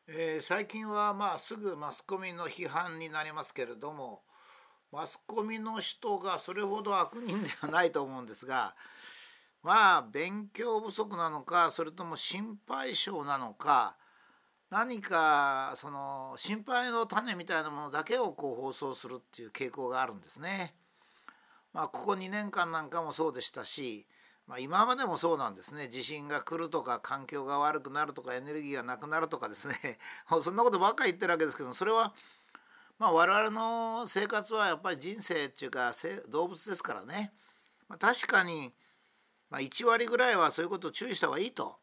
最近はすぐマスコミの批判になりますけれども、マスコミの人がそれほど悪人ではないと思うんですが、勉強不足なのか、それとも心配性なのか、何かその心配の種みたいなものだけを放送するっていう傾向があるんですね。ここ2年間なんかもそうでしたし、今までもそうなんですね。地震が来るとか、環境が悪くなるとか、エネルギーがなくなるとかですねそんなことばっかり言ってるわけですけど、それは我々の生活はやっぱり人生っていうか動物ですからね。確かに1割ぐらいはそういうことを注意した方がいいと。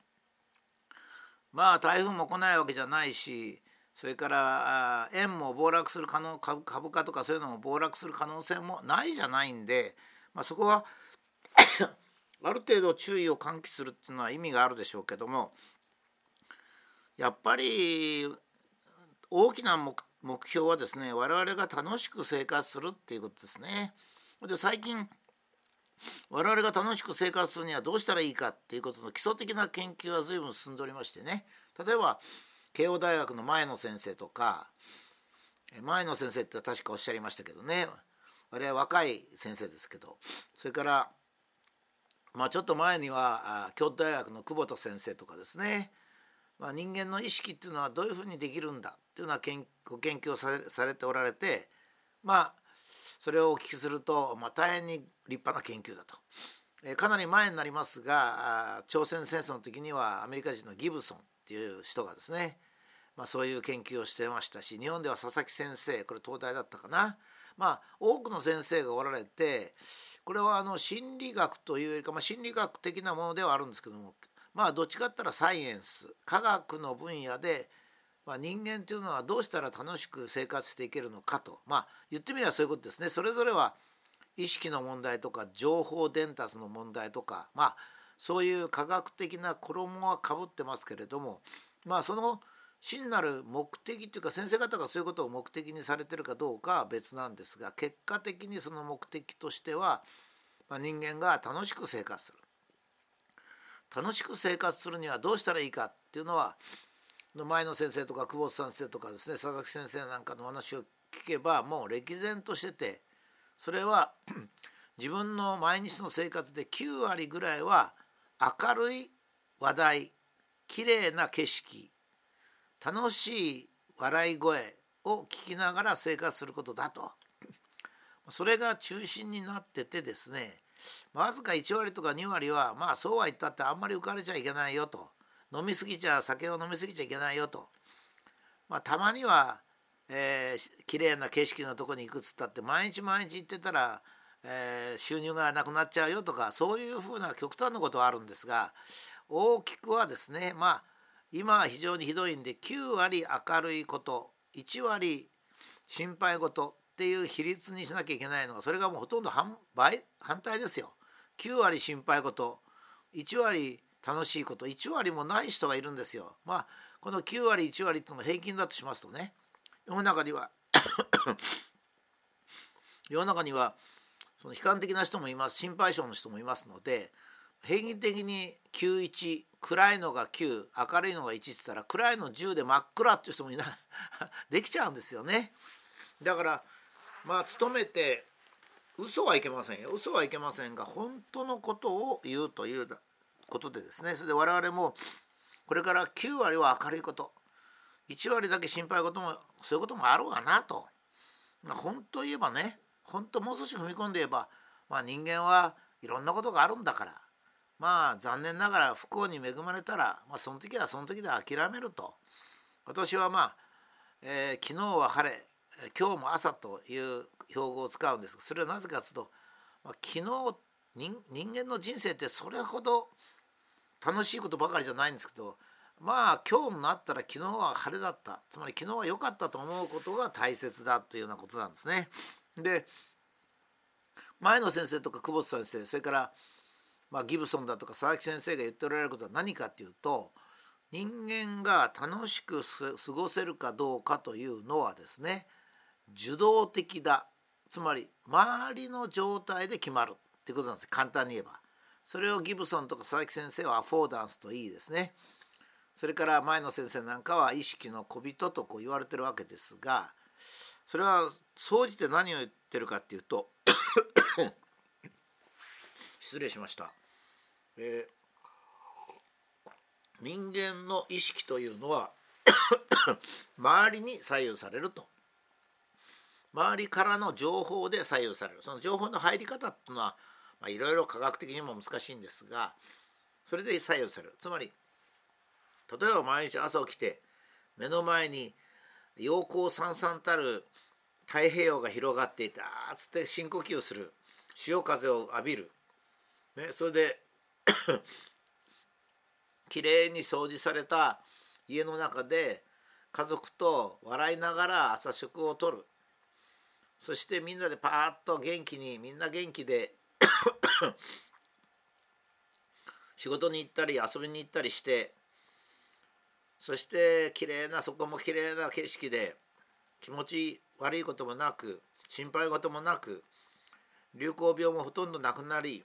台風も来ないわけじゃないし、それから円も暴落する株価とかそういうのも暴落する可能性もないじゃないんで、そこはある程度注意を喚起するっていうのは意味があるでしょうけども、やっぱり大きな目標はですね、我々が楽しく生活するっていうことですね。で、最近我々が楽しく生活するにはどうしたらいいかっていうことの基礎的な研究は随分進んでおりましてね。例えば慶応大学の前野先生とか、前野先生って確かおっしゃいましたけどね、我々若い先生ですけど、それからちょっと前には京都大学の久保田先生とかですね、人間の意識っていうのはどういうふうにできるんだっていうのはご研究をされておられて、それをお聞きすると、大変に立派な研究だと。かなり前になりますが、朝鮮戦争の時にはアメリカ人のギブソンっていう人がですね、そういう研究をしてましたし、日本では佐々木先生、これ東大だったかな、多くの先生がおられて、これは心理学というよりか、心理学的なものではあるんですけども、どっちかって言ったらサイエンス、科学の分野で、人間というのはどうしたら楽しく生活していけるのかと、言ってみればそういうことですね。それぞれは意識の問題とか情報伝達の問題とか、そういう科学的な衣はかぶってますけれども、その真なる目的というか、先生方がそういうことを目的にされてるかどうかは別なんですが、結果的にその目的としては、人間が楽しく生活する。楽しく生活するにはどうしたらいいかっていうのは、前野先生とか久保田先生とかですね、佐々木先生なんかの話を聞けばもう歴然としてて、それは自分の毎日の生活で9割ぐらいは明るい話題、きれいな景色、楽しい笑い声を聞きながら生活することだと。それが中心になっててですね、わずか1割とか2割はそうは言ったってあんまり浮かれちゃいけないよと。酒を飲みすぎちゃいけないよと。たまには、綺麗な景色のとこに行くっつったって毎日毎日行ってたら、収入がなくなっちゃうよとか、そういうふうな極端なことはあるんですが、大きくはですね、今は非常にひどいんで9割明るいこと、1割心配事っていう比率にしなきゃいけないのが、それがもうほとんど反対ですよ。9割心配事、1割楽しいこと、1割もない人がいるんですよ。この9割1割っていうのが平均だとしますとね、世の中にはその悲観的な人もいます、心配性の人もいますので、平均的に91、暗いのが9、明るいのが1って言ったら、暗いの10で真っ暗っていう人もいないできちゃうんですよね。だから努めて、嘘はいけませんよ、嘘はいけませんが、本当のことを言うということでですね、それで我々もこれから9割は明るいこと、1割だけ心配事も、そういうこともあろうがなと。本当言えばね、本当もう少し踏み込んで言えば、人間はいろんなことがあるんだから、残念ながら不幸に恵まれたら、その時はその時で諦めると。私は昨日は晴れ、今日も朝という標語を使うんですが、それはなぜかというと、昨日人間の人生ってそれほど楽しいことばかりじゃないんですけど、今日になったら昨日は晴れだった、つまり昨日は良かったと思うことが大切だというようなことなんですね。で、前野先生とか久保田先生、それからギブソンだとか佐々木先生が言っておられることは何かっていうと、人間が楽しく過ごせるかどうかというのはですね、受動的だ、つまり周りの状態で決まるっていうことなんです。簡単に言えば、それをギブソンとか佐々木先生はアフォーダンスといいですね。 それから前野先生なんかは意識の小人とこう言われてるわけですが、それは総じて何を言ってるかっていうと失礼しました、人間の意識というのは周りに左右されると、周りからの情報で左右される。その情報の入り方っていうのはいろいろ科学的にも難しいんですが、それで左右される。つまり例えば毎日朝起きて目の前に陽光さんさんたる太平洋が広がっていたつって深呼吸する、潮風を浴びる、ね、それできれいに掃除された家の中で家族と笑いながら朝食をとる。そしてみんなでパーッと元気に、みんな元気で仕事に行ったり遊びに行ったりして、そしてそこもきれいな景色で気持ち悪いこともなく、心配事もなく、流行病もほとんどなくなり、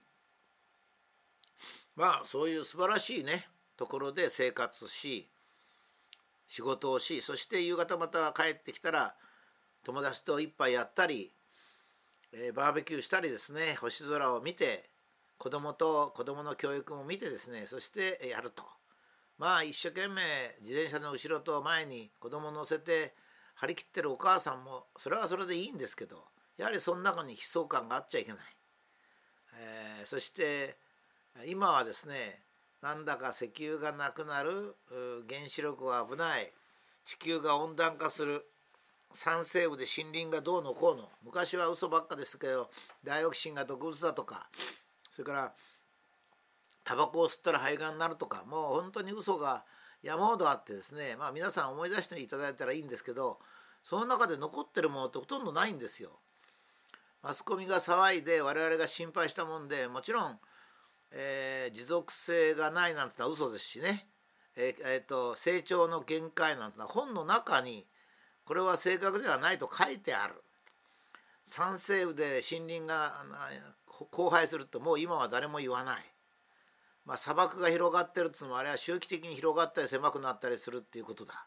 そういう素晴らしいねところで生活し、仕事をし、そして夕方また帰ってきたら友達と一杯やったり、バーベキューしたりですね、星空を見て、子供の教育も見てですね、そしてやると。一生懸命自転車の後ろと前に子供を乗せて張り切ってるお母さんもそれはそれでいいんですけど、やはりその中に悲壮感があっちゃいけない。そして今はですね、なんだか石油がなくなる、原子力は危ない、地球が温暖化する、酸性雨で森林がどうのこうの、昔は嘘ばっかでしたけどダイオキシンが毒物だとか、それからタバコを吸ったら肺がんになるとか、もう本当に嘘が山ほどあってですね、皆さん思い出していただいたらいいんですけど、その中で残ってるものってほとんどないんですよ。マスコミが騒いで我々が心配したもんで、もちろん、持続性がないなんてのは嘘ですしね、成長の限界なんてのは本の中にこれは正確ではないと書いてある。酸性雨で森林が荒廃するともう今は誰も言わない。砂漠が広がってるっていうのもあれは周期的に広がったり狭くなったりするっていうことだ。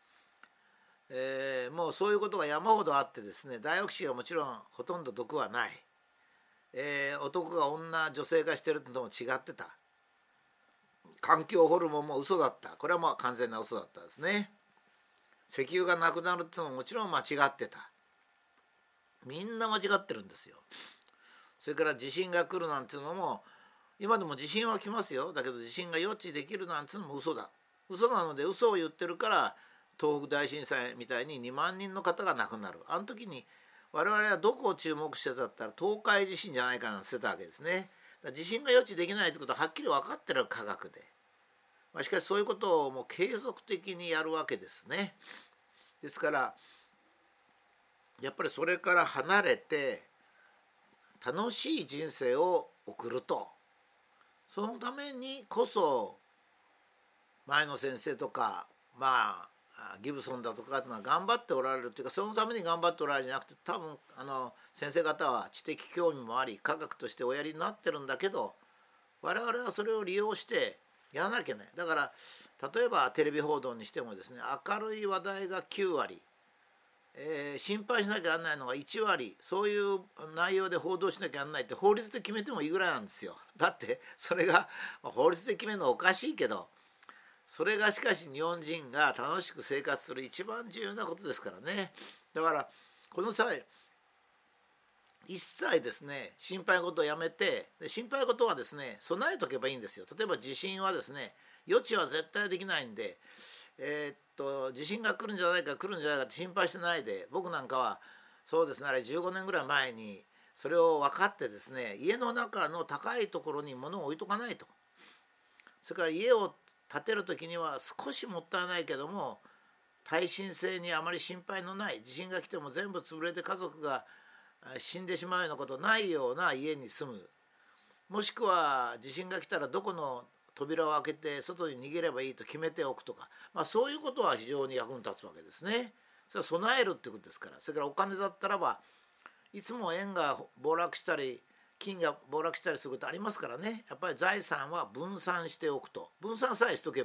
もうそういうことが山ほどあってですね、ダイオキシンはもちろんほとんど毒はない。男が女性がしてるのも違ってた。環境ホルモンも嘘だった。これは完全な嘘だったですね。石油がなくなるっていうのももちろん間違ってた。みんな間違ってるんですよ。それから地震が来るなんていうのも、今でも地震は来ますよ。だけど地震が予知できるなんていうのも嘘だ。嘘なので嘘を言ってるから東北大震災みたいに2万人の方が亡くなる。あの時に我々はどこを注目してたったら東海地震じゃないかなんて言ってたわけですね。地震が予知できないってことははっきり分かってる科学で、しかしそういうことをもう継続的にやるわけですね。ですからやっぱりそれから離れて楽しい人生を送ると、そのためにこそ前野先生とかギブソンだとかっていうのは頑張っておられるというか、そのために頑張っておられるんじゃなくて、多分先生方は知的興味もあり科学としておやりになってるんだけど、我々はそれを利用してやらなきゃいけない。だから例えばテレビ報道にしてもですね、明るい話題が9割、心配しなきゃならないのが1割、そういう内容で報道しなきゃならないって法律で決めてもいいぐらいなんですよ。だってそれが法律で決めるのはおかしいけど、それがしかし日本人が楽しく生活する一番重要なことですからね。だからこの際一切ですね、心配事をやめて、心配事はですね備えとけばいいんですよ。例えば地震はですね、予知は絶対できないんで、地震が来るんじゃないかって心配してないで、僕なんかはそうですね、あれ15年ぐらい前にそれを分かってですね、家の中の高いところに物を置いとかないと。それから家を建てる時には少しもったいないけども、耐震性にあまり心配のない、地震が来ても全部潰れて家族が死んでしまうようなことないような家に住む。もしくは地震が来たらどこの扉を開けて外に逃げればいいと決めておくとか、そういうことは非常に役に立つわけですね。それは備えるってことですから。それからお金だったらば、いつも円が暴落したり金が暴落したりすることありますからね。やっぱり財産は分散しておくと。分散さえしとけば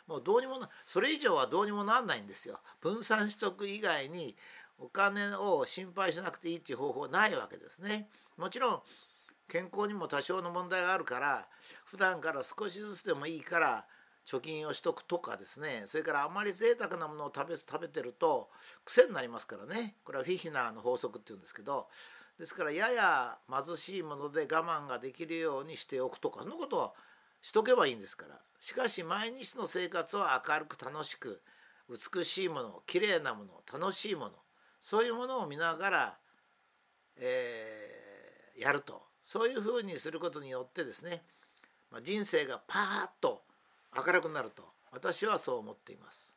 もうどうにもそれ以上はどうにもなんないんですよ。分散しとく以外にお金を心配しなくていいっていう方法はないわけですね。もちろん健康にも多少の問題があるから普段から少しずつでもいいから貯金をしとくとかですね、それからあまり贅沢なものを食べてると癖になりますからね。これはフィヒナーの法則っていうんですけど、ですからやや貧しいもので我慢ができるようにしておくとか、そのことはしとけばいいんですから。しかし毎日の生活は明るく楽しく、美しいもの、綺麗なもの、楽しいもの、そういうものを見ながら、やると、そういうふうにすることによってですね、人生がパーッと明るくなると私はそう思っています。